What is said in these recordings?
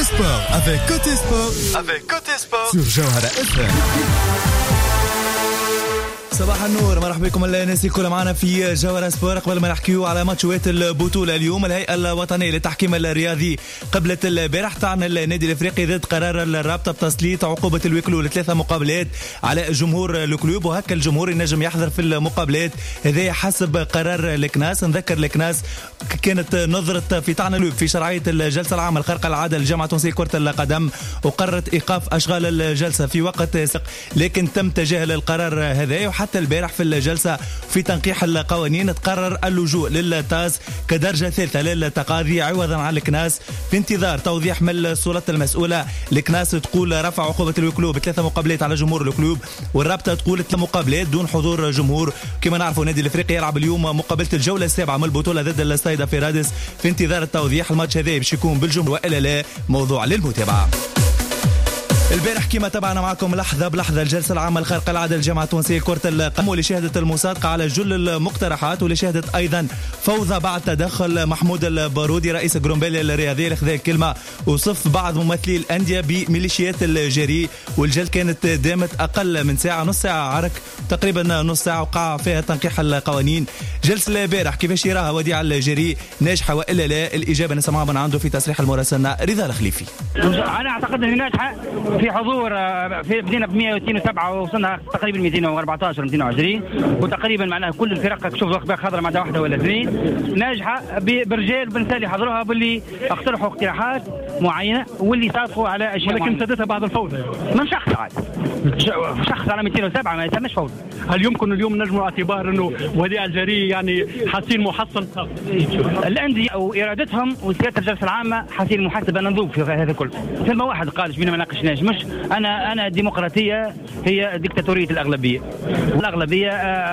sport avec Côté Sport sur Jawhara FM. صباح النور، مرحبا بكم الناس الكل معنا في جوهرة سبور. قبل ما نحكيو على ماتشات البطولة اليوم، الهيئة الوطنية للتحكيم الرياضي قبلت البارح طعن النادي الافريقي ضد قرار الرابطة بتسليط عقوبة الوكلو ل3 مقابلات على جمهور الكلوب، وهكا الجمهور ينجم يحضر في المقابلات هذه حسب قرار الكناس. نذكر الكناس كانت نظرت في طعن الكلوب في شرعية الجلسة العامة الخارقة العادة للجامعة التونسية لكرة القدم، وقررت إيقاف أشغال الجلسة في وقت سابق، لكن تم تجاهل القرار هذا. حتى البارح في الجلسة في تنقيح القوانين تقرر اللجوء للتاس كدرجة ثالثة للتقاضي عوضا عن الكناس في انتظار توضيح من السلطة المسؤولة. الكناس تقول رفع عقوبة الوكلو ب3 مقابلات على جمهور الكلوب، والرابطة تقول 3 مقابلات دون حضور جمهور. كما نعرفوا النادي الافريقي يلعب اليوم مقابلة الجولة السابعة من البطولة ضد الستايدا في رادس في انتظار التوضيح. الماتش هذا باش يكون بالجمهور والا لا موضوع للمتابعة. البارح كما تابعنا معكم لحظة بلحظة الجلسة العامة الخارقة العادة للجامعة التونسية لكرة القدم، واللي شهدت المصادقة على جل المقترحات، واللي شهدت أيضا فوضى بعد تدخل محمود البارودي رئيس جرومبيلي الرياضية اللي خذا الكلمة وصف بعض ممثلي الأندية بميليشيات الجري. والجلسة كانت دامت أقل من ساعة، نص ساعة عرك تقريبا نص ساعة وقع فيها تنقيح القوانين. جلسة البارح كيفاش يراها وديع الجري، ناجحة وإلا لا؟ الإجابة نسمعها من عنده في تصريح المراسلنا رضا الخليفي. أنا أعتقد أنها ناجحة في حضور. في بدينا ب 107 ووصلنا تقريبا 214 220، وتقريبا معناها كل الفرق شوف اخبار خضراء مع واحده ولا اثنين ناجحه برجال بنساء اللي حضروها باللي اقترحوا اقتراحات معينه واللي صادقوا على اشياء، ولكن سدتها بعض الفوضى من شخص عاد شخص على 207 ما يسمىش فوضى. هل يمكن اليوم نجموا اعتبار انه وديع الجري يعني حسين محصل؟ الانديه او ارادتهم وسياده الجلسه العامه حسين محسب. انا نذوب في هذا كله. ثم واحد قال بينا ما ناقشناش، مش انا الديمقراطيه هي ديكتاتوريه الاغلبيه، والاغلبيه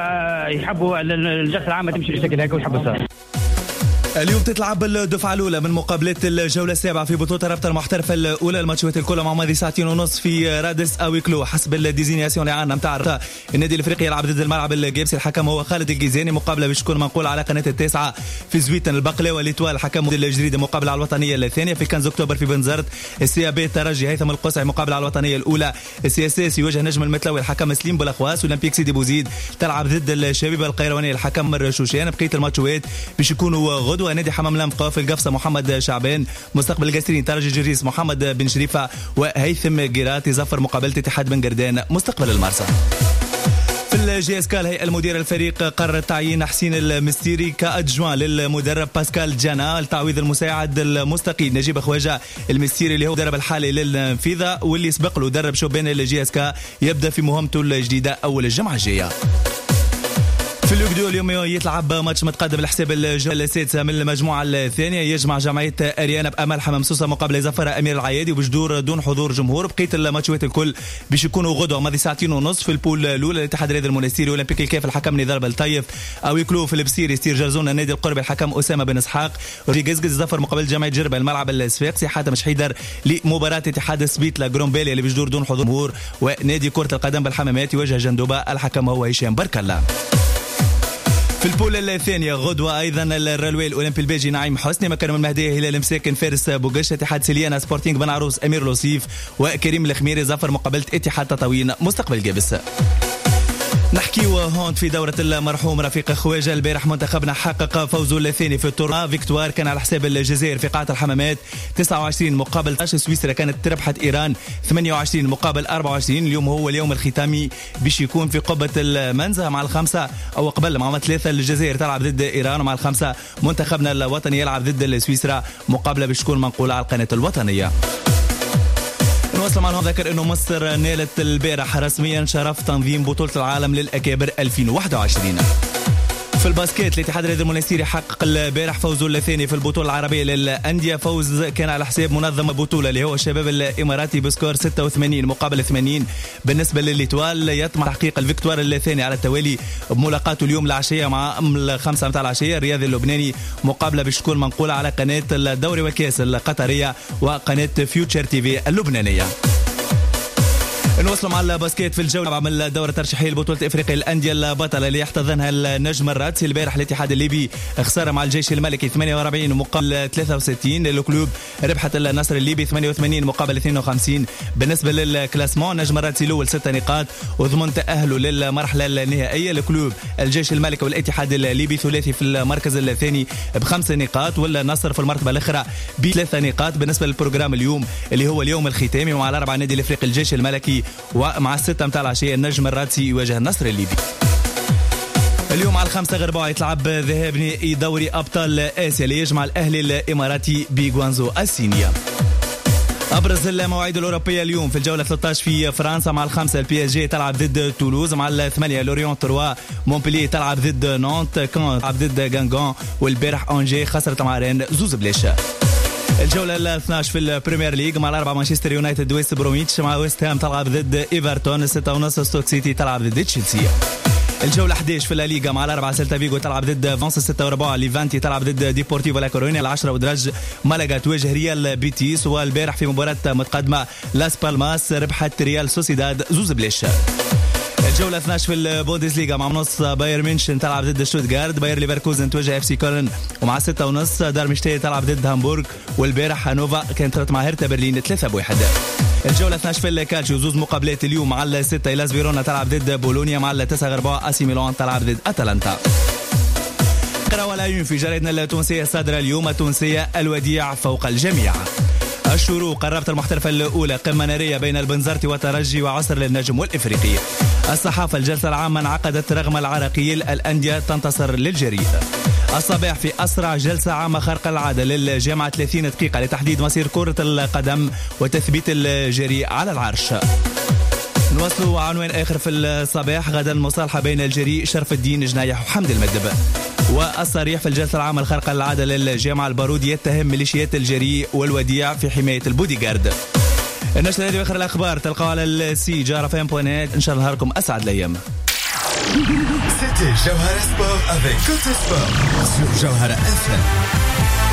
يحبوا الجلسه العامه تمشي بالشكل هكا ويحبوا الصراحه. اليوم تتلعب الدفعة الأولى من مقابلات الجولة السابعة في بطولة الرابطة المحترفة الأولى. الماتشات الكل مع ماضي ساعتين ونص في رادس أو كلو حسب الديزينياسيون اللي عندنا نتاع النادي الافريقي. يلعب ضد الملعب الجابسي، الحكم هو خالد الجيزاني. مقابلة باش تكون منقولة على قناة التاسعة في زويتن. البقلاوة الإتوال حكم الجريدة مقابلة على الوطنية الثانية. في 15 أكتوبر في بنزرت السي بي الترجي هيثم القصعي مقابلة على الوطنية الأولى. السي اس اس يواجه نجم المتلوي الحكم سليم بولاخواس. والأولمبيك سيدي بوزيد تلعب ضد الشبيبة القيروانية الحكم مر شوشان. بقية الماتشات باش يكونوا غدوة نادي حمام لمقا في القفصة محمد شعبان. مستقبل القاسرين ترجي جريس محمد بن شريفة. وهيثم قيرات يزفر مقابلة اتحاد بن قردان مستقبل المرسى. في الجي اس كا الهيئة المديرة الفريق قررت تعيين حسين المستيري كأدجوان للمدرب باسكال جانا لتعويض المساعد المستقيل نجيب خواجة. المستيري اللي هو مدرب الحالي للنفيذة واللي سبق له درب شوبان الجي اس كا يبدأ في مهمته الجديدة أول الجمعة الجاية. في اليوم اليوم يتلعب ماتش متقدم لحساب الجولة السادسة من المجموعة الثانية، يجمع جمعية أريانا بأمل حمامسوسة مقابل زفر أمير العيادي وبجدور دون حضور جمهور. بقية الماتشات الكل باش يكونوا غدوة ماضي ساعتين ونص. في البول الأولى الاتحاد الرياضي المنستيري أولمبيك الكاف الحكم نضال بلطيف. أو يكلو في البصيري ستير جرزون النادي القربي الحكم أسامة بن إسحاق. في قزقز زفر مقابل جمعية جربة الملعب الصفاقسي حاتم شحيدر لمباراة اتحاد سبيتلا جرومبيلي اللي بجدور دون حضور جمهور. ونادي كرة القدم بالحمامات يواجه جندوبة الحكم هو هشام بركلا. في البول الثانية غدوة أيضا الرلوي الأولمبي البيجي نعيم حسني مكرم المهدية هلال مساكن فارس بوغش. اتحاد سليانا سبورتينغ بن عروس أمير لوسيف. وكريم الخميري زفر مقابلة اتحاد تطاوين مستقبل جابس. نحكيو هون في دورة المرحوم رفيق خواجة. البارح منتخبنا حقق فوزه الثاني في التورنوا. فيكتوار كان على حساب الجزائر في قاعة الحمامات 29 مقابل 10. سويسرا كانت تربحت إيران 28 مقابل 24. اليوم هو اليوم الختامي باش يكون في قبة المنزه مع الخمسة أو قبل مع 3. الجزائر تلعب ضد إيران ومع الخمسة منتخبنا الوطني يلعب ضد سويسرا. مقابلة باش تكون منقولة على القناة الوطنية. نوصل معنا ذكر انه مصر نالت البارح رسميا شرف تنظيم بطولة العالم للأكابر 2021. في الباسكيت الاتحاد الرياضي المنستيري حقق البارح فوزه الثاني في البطولة العربية للأندية. فوز كان على حساب منظم البطولة اللي هو الشباب الإماراتي بسكور 86 مقابل 80. بالنسبة للإتوال يطمح تحقيق الفيكتوار الثاني على التوالي بملاقاته اليوم العشية مع 5 متاع العشية الرياضي اللبناني. مقابلة باش تكون منقولة على قناة الدوري والكاس القطرية وقناة فيوتشر تي في اللبنانية. نوصلوا مع الباسكيت في الجولة من الدورة الترشيحية لبطولة إفريقيا الأندية البطلة اللي يحتضنها النجم الرادسي. البارح الاتحاد الليبي خسارة مع الجيش الملكي 48 مقابل 63. الكلوب ربحت النصر الليبي 88 مقابل 52. بالنسبة للكلاسمون نجم الرادسي الأول 6 نقاط وضمن تأهله للمرحلة النهائية. الكلوب الجيش الملكي والاتحاد الليبي ثلاثي في المركز الثاني ب5 نقاط والنصر في المرتبة الأخرى ب3 نقاط. بالنسبة للبروجرام اليوم اللي هو اليوم الختامي مع الأربعة نادي الإفريقي الجيش الملكي ومع 6 متاع العشية النجم الرادسي يواجه النصر الليبي. اليوم على 5 غير ربع يتلعب ذهاب نهائي دوري أبطال آسيا اللي يجمع الأهلي الإماراتي بغوانزو الصينية. أبرز المواعيد الأوروبية اليوم في الجولة 13 في فرنسا مع 5 البي اس جي تلعب ضد تولوز، مع 8 لوريون 3 مونبلييه تلعب ضد نونت، كان تلعب ضد غانغون، والبارح أونجي خسرت مع رين زوز بلاش. الجولة 12 في البريمير ليج مع 4 مانشستر يونايتد ويست بروميتش، مع ويست هام تلعب ضد إيفرتون، 6:30 ستوك سيتي تلعب ضد تشيلسي. الجولة 11 في الليغا مع 4 سيلتا فيغو تلعب ضد فانس، 6:04 ليفانتي تلعب ضد ديبورتيفو لا كورونيا، 10 ودرج مالاغا تواجه ريال بيتيس، والبارح في مباراة متقدمة لاس بالماس ربحت ريال سوسيداد زوز بلاش. الجولة 12 في البوندسليغا مع نص باير ميونشن تلعب ضد شتوتغارت، باير ليفركوزن تواجه اف سي كولن، ومع 6:30 دارمشتايت تلعب ضد هامبورغ، والبارح هانوفا كانت مع هيرتا برلين 3-1. الجولة 12 في الكالتشيو زوز مقابلات اليوم مع 6 إلاس فيرونا تلعب ضد بولونيا، مع 9:04 اسي ميلان تلعب ضد اتلانتا. قراءة العيون في جريدنا التونسية الصادرة اليوم التونسية الوديع فوق الجميع. الشروق الرابطة المحترفة الأولى قمة نارية بين البنزرتي والترجي وعصر للنجم والإفريقي. الصحافة الجلسة العامة انعقدت رغم العراقيل، الأندية تنتصر للجريء. الصباح في أسرع جلسة عامة خارقة العادة للجامعة 30 دقيقة لتحديد مصير كرة القدم وتثبيت الجريء على العرش. نوصلوا عنوان آخر في الصباح غدا مصالحة بين الجريء شرف الدين جنايح وحمد المدب. والصريح في الجلسة العامة الخارقة العادة للجامعة البارودي يتهم ميليشيات الجريء والوديع في حماية البوديغارد. النشرة هذه واخر الأخبار تلقاها على السي جارفين.net. إن شاء الله نهاركم أسعد الأيام. C'était Jawhara Sport avec Côté Sport sur Jawhara FM.